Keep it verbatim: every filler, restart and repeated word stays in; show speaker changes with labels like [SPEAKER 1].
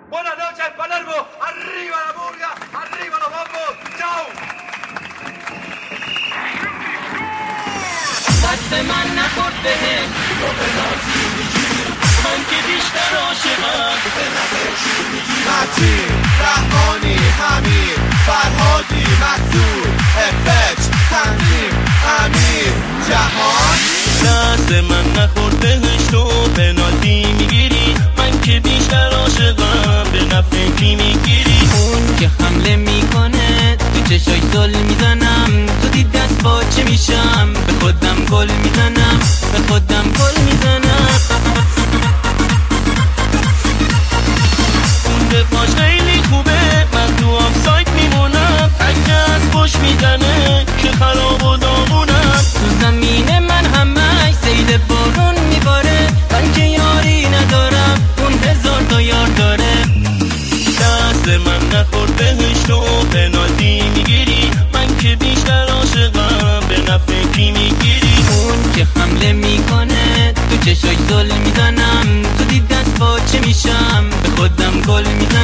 [SPEAKER 1] Buenas noches, Palermo. Arriba la murga, arriba los bombos. Chao.
[SPEAKER 2] دست من نخورده من که بیشتر عاشقم
[SPEAKER 3] متین، رحمانی، حمید، فرهادی، مسعود، افج، تنظیم، امیر، جهان.
[SPEAKER 2] دست من نخوردهش تو پنالتی میگیری من که بیشتر عاشقم به نفع کی میگیری اون که حمله میکنه تو چشای زل میزنم زودی دست باچه میشم به خودم گل میزنم به خودم گل میزنم اون دفاعش خیلی خوبه من تو آفساید میمونم اگه از پشت میزنه که خراب و داغونم تو زمین من همش سیل بارون میباره من که یاری ندارم اون هزار تا یار داره دست من نخوردهش تو پنالتی میگیری من که بیشتر عاشقم به نفع کی میگیری اون که حمله میکنه تو چشاش زل میزنم زودی دست باچه میشم به خودم گل میزنم